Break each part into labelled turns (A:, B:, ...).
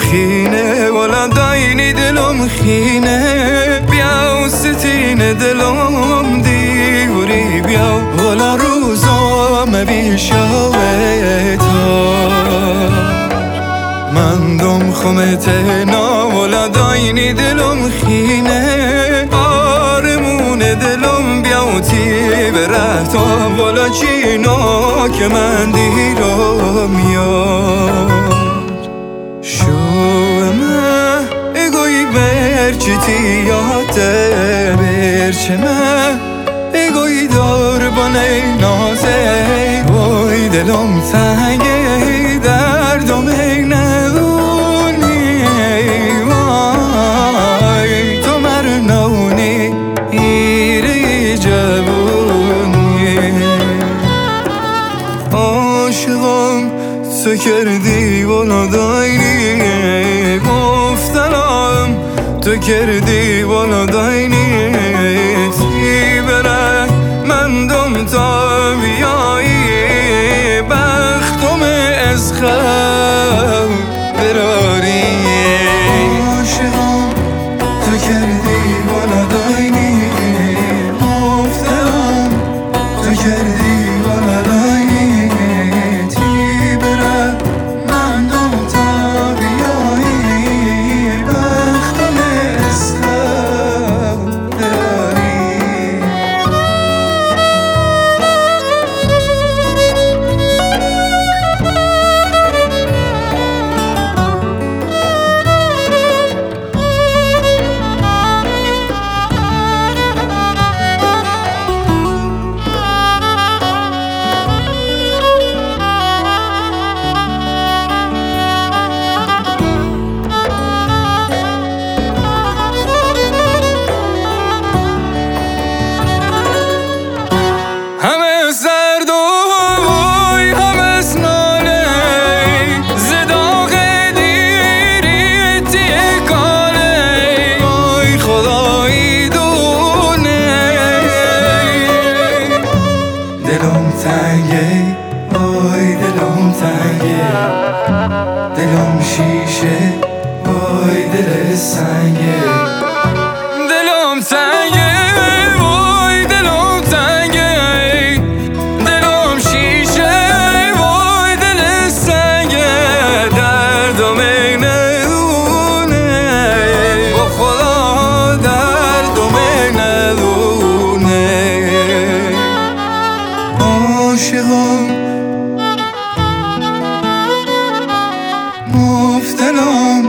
A: خینه والا داینی دلم خینه بیا و ستین دلم دیوری بیا والا روزام بیشاوه تا من دم خمت نا والا داینی دلم خینه آرمون دلم بیاوتی بره تا والا چینا که من دیرم یار شومه اگوی برچتی یاده برچمه اگوی دار بانه نازه وای دلم تنگه دردم ندونی وای تو مرنونی ایری جوونی عاشقم تو کردی والا داینی گفتنم تو کردی والا داینی تی بره من دم تا بیایی بختم از خم براری عاشقم تو کردی والا داینی گفتنم تو کردی والا داینی تی بره من دم تا بیایی بختم از خم براری دلم تنگه وای دلم تنگه دلم شیشه وای دل سنگه دلم تنگه وای دلم تنگه دلم شیشه وای دل سنگه دردم ندونه با خدا دردم ندونه عاشقم مفتنم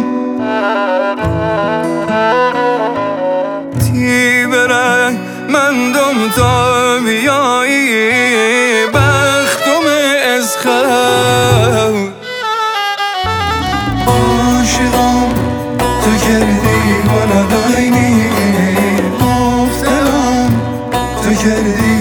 A: تی بره من دم تا بیایی بختم از خم عاشقم تو کردی والا داینی مفتنم تو کردی